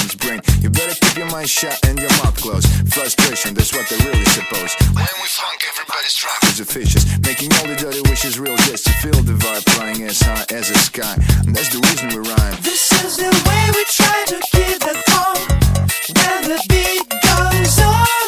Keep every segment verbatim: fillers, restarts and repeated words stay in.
feelings bring. You better keep your mind shut and your mouth closed. Frustration, that's what they really suppose. When we funk, everybody's drunk. It's vicious, making all the dirty wishes real just to feel the vibe flying as high as the sky. And that's the reason we rhyme. This is the way we try to keep the calm when the beat goes on.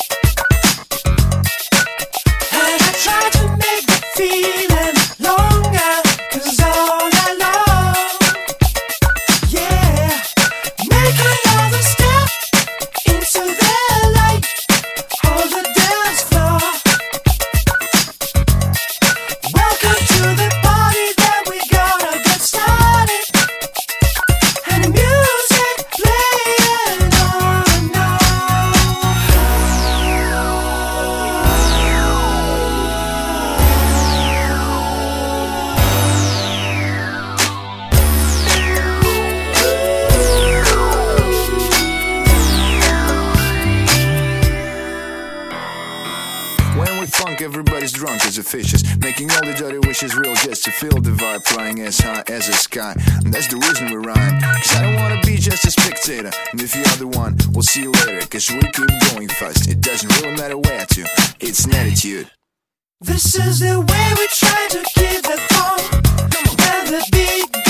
And I try to make the feeling longer, 'cause all night long, yeah, make another step into the light on the dance floor. Welcome to the party, then we gonna get started. And the music playing on and on. When we funk, everybody's drunk as fishes, making all the dirty wishes real just to feel the vibe flying as high as the sky. And that's the reason we rhyme, 'cause I don't wanna be just a spectator. And if you're the one, we'll see you later, 'cause we keep going fast. It doesn't really matter where to, it's an attitude. This is the way we try to keep the calm when the beat